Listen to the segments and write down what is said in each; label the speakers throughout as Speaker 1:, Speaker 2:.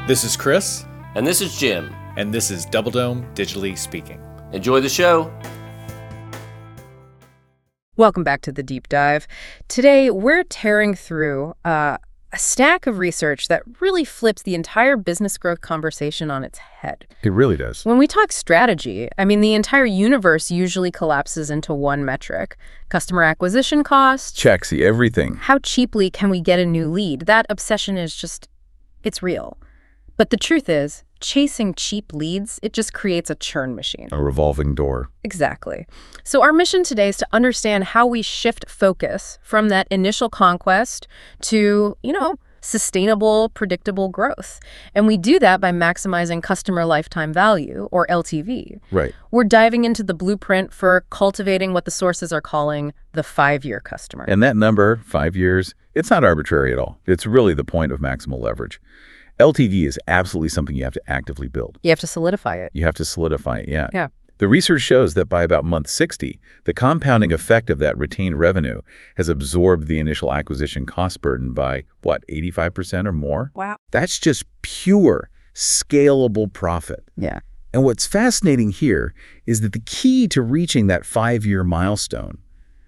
Speaker 1: This is Chris.
Speaker 2: And this is Jim.
Speaker 1: And this is Double Dome Digitally Speaking.
Speaker 2: Enjoy the show.
Speaker 3: Welcome back to The Deep Dive. Today, we're tearing through a stack of research that really flips the entire business growth conversation on its head.
Speaker 4: It really does.
Speaker 3: When we talk strategy, the entire universe usually collapses into one metric: customer acquisition cost.
Speaker 4: Check, see everything.
Speaker 3: How cheaply can we get a new lead? That obsession is it's real. But the truth is, chasing cheap leads, it just creates a churn machine.
Speaker 4: A revolving door.
Speaker 3: Exactly. So our mission today is to understand how we shift focus from that initial conquest to, sustainable, predictable growth. And we do that by maximizing customer lifetime value, or LTV.
Speaker 4: Right.
Speaker 3: We're diving into the blueprint for cultivating what the sources are calling the 5-year customer.
Speaker 4: And that number, 5 years, it's not arbitrary at all. It's really the point of maximal leverage. LTV is absolutely something you have to actively build.
Speaker 3: You have to solidify it.
Speaker 4: You have to solidify it, yeah.
Speaker 3: Yeah.
Speaker 4: The research shows that by about month 60, the compounding effect of that retained revenue has absorbed the initial acquisition cost burden by, 85% or more?
Speaker 3: Wow.
Speaker 4: That's just pure, scalable profit.
Speaker 3: Yeah.
Speaker 4: And what's fascinating here is that the key to reaching that 5-year milestone,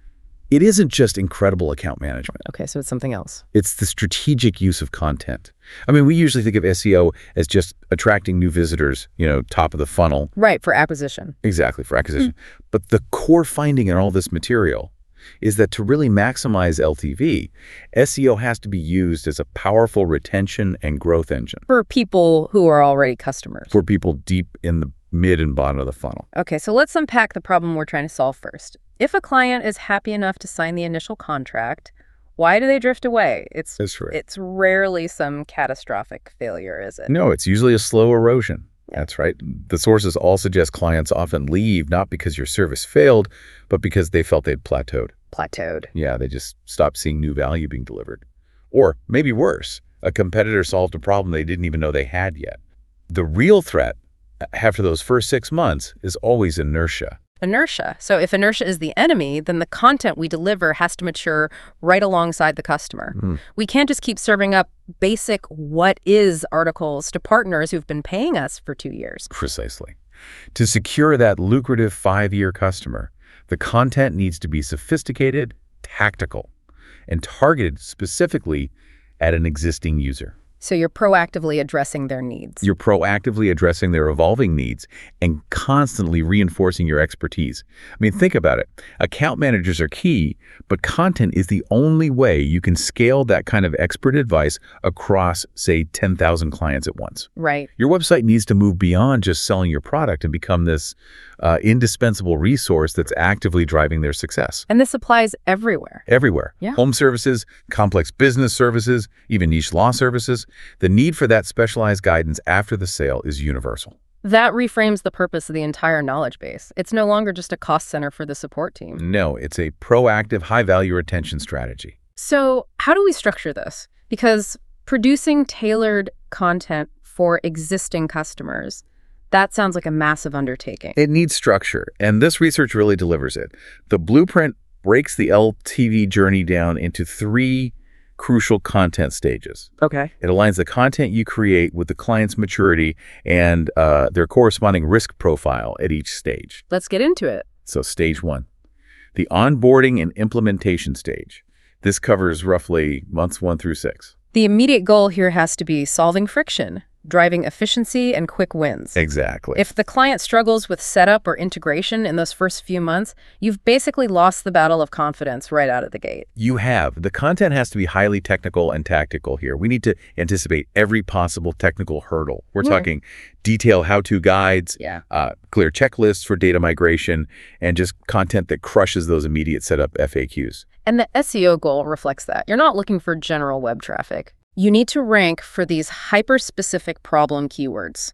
Speaker 4: it isn't just incredible account management.
Speaker 3: Okay, so it's something else.
Speaker 4: It's the strategic use of content. We usually think of SEO as just attracting new visitors, top of the funnel.
Speaker 3: Right, for acquisition.
Speaker 4: Exactly, for acquisition. But the core finding in all this material is that to really maximize LTV, SEO has to be used as a powerful retention and growth engine.
Speaker 3: For people who are already customers.
Speaker 4: For people deep in the mid and bottom of the funnel.
Speaker 3: Okay, so let's unpack the problem we're trying to solve first. If a client is happy enough to sign the initial contract, why do they drift away?
Speaker 4: That's right.
Speaker 3: It's rarely some catastrophic failure, is it?
Speaker 4: No, it's usually a slow erosion. That's right. The sources all suggest clients often leave not because your service failed, but because they felt they'd plateaued.
Speaker 3: Plateaued.
Speaker 4: Yeah, they just stopped seeing new value being delivered. Or maybe worse, a competitor solved a problem they didn't even know they had yet. The real threat after those first 6 months is always inertia.
Speaker 3: Inertia. So if inertia is the enemy, then the content we deliver has to mature right alongside the customer. We can't just keep serving up basic what is articles to partners who've been paying us for 2 years.
Speaker 4: Precisely. To secure that lucrative 5-year customer, the content needs to be sophisticated, tactical, and targeted specifically at an existing user.
Speaker 3: So you're proactively addressing their needs.
Speaker 4: You're proactively addressing their evolving needs and constantly reinforcing your expertise. Think about it. Account managers are key, but content is the only way you can scale that kind of expert advice across, say, 10,000 clients at once.
Speaker 3: Right.
Speaker 4: Your website needs to move beyond just selling your product and become this indispensable resource that's actively driving their success.
Speaker 3: And this applies everywhere.
Speaker 4: Everywhere.
Speaker 3: Yeah.
Speaker 4: Home services, complex business services, even niche law services. The need for that specialized guidance after the sale is universal.
Speaker 3: That reframes the purpose of the entire knowledge base. It's no longer just a cost center for the support team.
Speaker 4: No, it's a proactive, high-value retention strategy.
Speaker 3: So how do we structure this? Because producing tailored content for existing customers, that sounds like a massive undertaking.
Speaker 4: It needs structure, and this research really delivers it. The blueprint breaks the LTV journey down into 3 crucial content stages.
Speaker 3: Okay.
Speaker 4: It aligns the content you create with the client's maturity and their corresponding risk profile at each stage.
Speaker 3: Let's get into it.
Speaker 4: So stage 1, the onboarding and implementation stage. This covers roughly months 1 through 6.
Speaker 3: The immediate goal here has to be solving friction, driving efficiency and quick wins.
Speaker 4: Exactly.
Speaker 3: If the client struggles with setup or integration in those first few months, you've basically lost the battle of confidence right out of the gate.
Speaker 4: You have. The content has to be highly technical and tactical here. We need to anticipate every possible technical hurdle. We're talking detailed how-to guides, clear checklists for data migration, and just content that crushes those immediate setup FAQs.
Speaker 3: And the SEO goal reflects that. You're not looking for general web traffic. You need to rank for these hyper-specific problem keywords.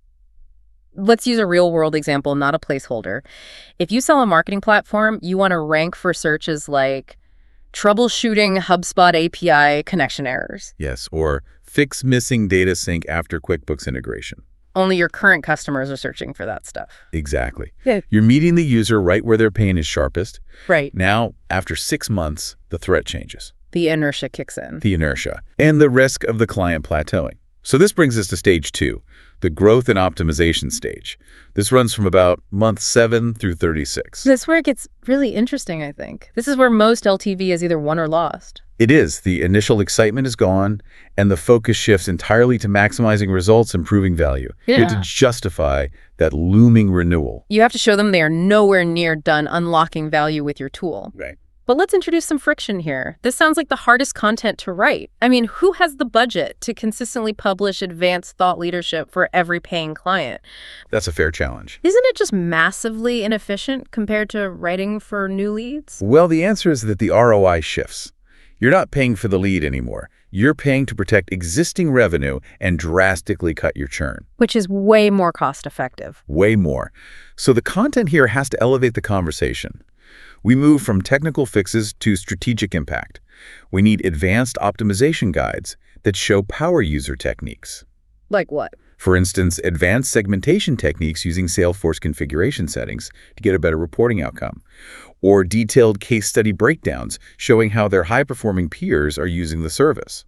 Speaker 3: Let's use a real-world example, not a placeholder. If you sell a marketing platform, you want to rank for searches like troubleshooting HubSpot API connection errors.
Speaker 4: Yes, or fix missing data sync after QuickBooks integration.
Speaker 3: Only your current customers are searching for that stuff.
Speaker 4: Exactly.
Speaker 3: Yeah.
Speaker 4: You're meeting the user right where their pain is sharpest.
Speaker 3: Right.
Speaker 4: Now, after 6 months, the threat changes.
Speaker 3: The inertia kicks in.
Speaker 4: The inertia. And the risk of the client plateauing. So this brings us to stage 2, the growth and optimization stage. This runs from about month 7 through 36.
Speaker 3: That's where it gets really interesting, I think. This is where most LTV is either won or lost.
Speaker 4: It is. The initial excitement is gone, and the focus shifts entirely to maximizing results and proving value. You have to justify that looming renewal.
Speaker 3: You have to show them they are nowhere near done unlocking value with your tool.
Speaker 4: Right.
Speaker 3: But let's introduce some friction here. This sounds like the hardest content to write. I mean, who has the budget to consistently publish advanced thought leadership for every paying client?
Speaker 4: That's a fair challenge.
Speaker 3: Isn't it just massively inefficient compared to writing for new leads?
Speaker 4: Well, the answer is that the ROI shifts. You're not paying for the lead anymore. You're paying to protect existing revenue and drastically cut your churn.
Speaker 3: Which is way more cost effective.
Speaker 4: Way more. So the content here has to elevate the conversation. We move from technical fixes to strategic impact. We need advanced optimization guides that show power user techniques.
Speaker 3: Like what?
Speaker 4: For instance, advanced segmentation techniques using Salesforce configuration settings to get a better reporting outcome, or detailed case study breakdowns showing how their high-performing peers are using the service.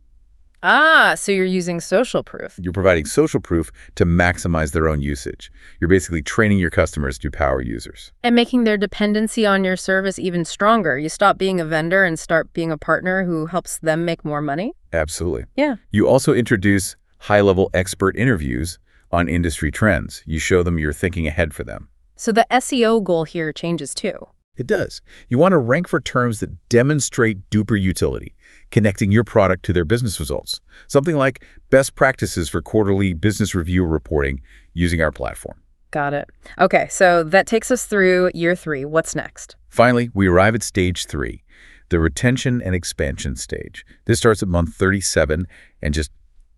Speaker 3: Ah, so you're using social proof.
Speaker 4: You're providing social proof to maximize their own usage. You're basically training your customers to power users.
Speaker 3: And making their dependency on your service even stronger. You stop being a vendor and start being a partner who helps them make more money?
Speaker 4: Absolutely.
Speaker 3: Yeah.
Speaker 4: You also introduce high-level expert interviews on industry trends. You show them you're thinking ahead for them.
Speaker 3: So the SEO goal here changes too.
Speaker 4: It does. You want to rank for terms that demonstrate duper utility, connecting your product to their business results. Something like best practices for quarterly business review reporting using our platform.
Speaker 3: Got it. Okay, so that takes us through year 3. What's next?
Speaker 4: Finally, we arrive at stage 3, the retention and expansion stage. This starts at month 37 and just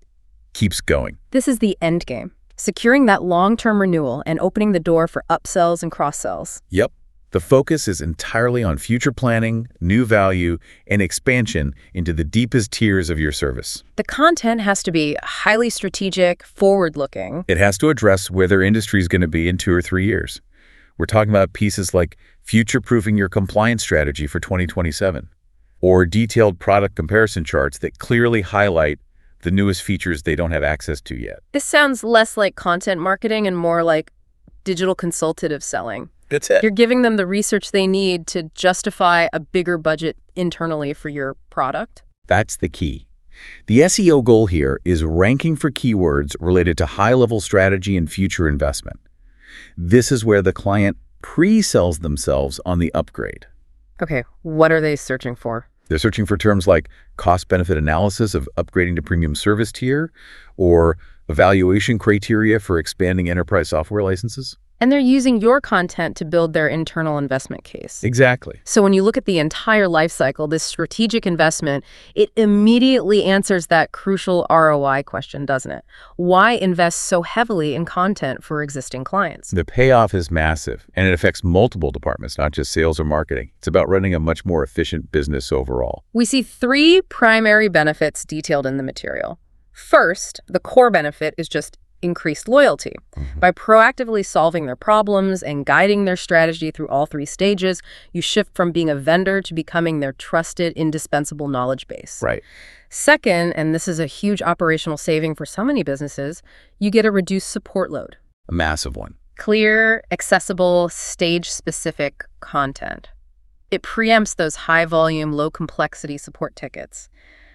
Speaker 4: keeps going.
Speaker 3: This is the end game. Securing that long-term renewal and opening the door for upsells and cross-sells.
Speaker 4: Yep. The focus is entirely on future planning, new value, and expansion into the deepest tiers of your service.
Speaker 3: The content has to be highly strategic, forward-looking.
Speaker 4: It has to address where their industry is going to be in 2 or 3 years. We're talking about pieces like future-proofing your compliance strategy for 2027, or detailed product comparison charts that clearly highlight the newest features they don't have access to yet.
Speaker 3: This sounds less like content marketing and more like digital consultative selling.
Speaker 4: That's it.
Speaker 3: You're giving them the research they need to justify a bigger budget internally for your product.
Speaker 4: That's the key. The SEO goal here is ranking for keywords related to high-level strategy and future investment. This is where the client pre-sells themselves on the upgrade.
Speaker 3: Okay, what are they searching for?
Speaker 4: They're searching for terms like cost-benefit analysis of upgrading to premium service tier, or evaluation criteria for expanding enterprise software licenses.
Speaker 3: And they're using your content to build their internal investment case.
Speaker 4: Exactly.
Speaker 3: So when you look at the entire life cycle, this strategic investment, it immediately answers that crucial ROI question, doesn't it? Why invest so heavily in content for existing clients?
Speaker 4: The payoff is massive, and it affects multiple departments, not just sales or marketing. It's about running a much more efficient business overall.
Speaker 3: We see 3 primary benefits detailed in the material. First, the core benefit is just increased loyalty. By proactively solving their problems and guiding their strategy through all 3 stages, you shift from being a vendor to becoming their trusted, indispensable knowledge base.
Speaker 4: Right.
Speaker 3: Second, and this is a huge operational saving for so many businesses, you get a reduced support load.
Speaker 4: A massive one.
Speaker 3: Clear, accessible, stage-specific content. It preempts those high-volume, low-complexity support tickets.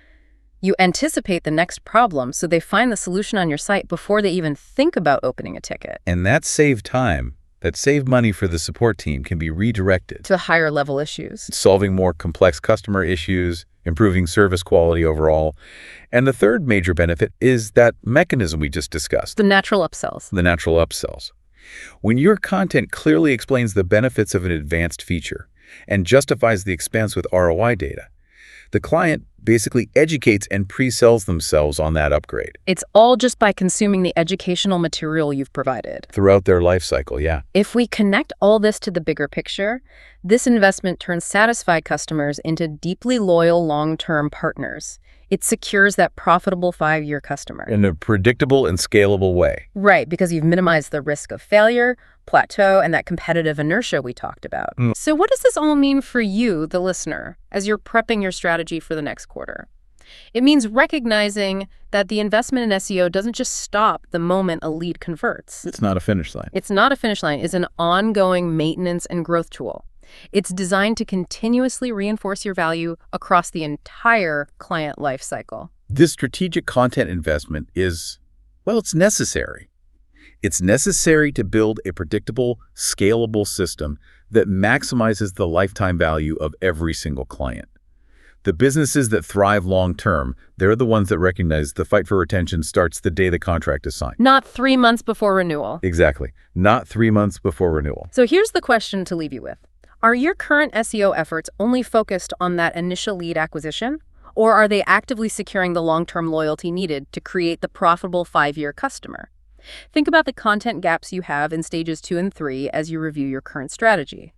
Speaker 3: You anticipate the next problem, so they find the solution on your site before they even think about opening a ticket.
Speaker 4: And that saved time, that saved money for the support team can be redirected
Speaker 3: To higher level issues.
Speaker 4: solving more complex customer issues, improving service quality overall. And the third major benefit is that mechanism we just discussed,
Speaker 3: The natural upsells.
Speaker 4: the natural upsells. When your content clearly explains the benefits of an advanced feature and justifies the expense with ROI data, the client basically educates and pre-sells themselves on that upgrade.
Speaker 3: It's all just by consuming the educational material you've provided.
Speaker 4: Throughout their life cycle, yeah.
Speaker 3: If we connect all this to the bigger picture, this investment turns satisfied customers into deeply loyal long-term partners. It secures that profitable 5-year customer.
Speaker 4: In a predictable and scalable way.
Speaker 3: Right, because you've minimized the risk of failure, plateau, and that competitive inertia we talked about. So what does this all mean for you, the listener, as you're prepping your strategy for the next quarter? It means recognizing that the investment in SEO doesn't just stop the moment a lead converts.
Speaker 4: It's not a finish line.
Speaker 3: It's not a finish line. It's an ongoing maintenance and growth tool. It's designed to continuously reinforce your value across the entire client life cycle.
Speaker 4: This strategic content investment is, well, it's necessary. It's necessary to build a predictable, scalable system that maximizes the lifetime value of every single client. The businesses that thrive long-term, they're the ones that recognize the fight for retention starts the day the contract is signed.
Speaker 3: Not 3 months before renewal.
Speaker 4: Exactly. Not 3 months before renewal.
Speaker 3: So here's the question to leave you with. Are your current SEO efforts only focused on that initial lead acquisition? Or are they actively securing the long-term loyalty needed to create the profitable 5-year customer? Think about the content gaps you have in stages 2 and 3 as you review your current strategy.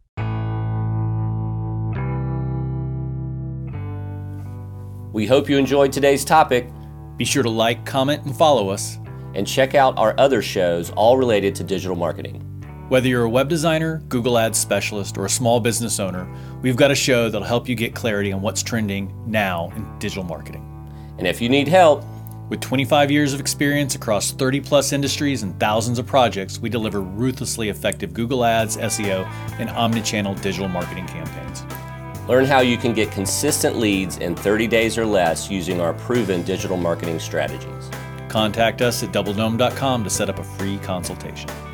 Speaker 2: We hope you enjoyed today's topic,
Speaker 1: Be sure to like, comment, and follow us.
Speaker 2: and check out our other shows all related to digital marketing.
Speaker 1: Whether you're a web designer, Google Ads specialist, or a small business owner, we've got a show that'll help you get clarity on what's trending now in digital marketing.
Speaker 2: And if you need help,
Speaker 1: With 25 years of experience across 30-plus industries and thousands of projects, we deliver ruthlessly effective Google Ads, SEO, and omnichannel digital marketing campaigns.
Speaker 2: learn how you can get consistent leads in 30 days or less using our proven digital marketing strategies.
Speaker 1: Contact us at doubledome.com to set up a free consultation.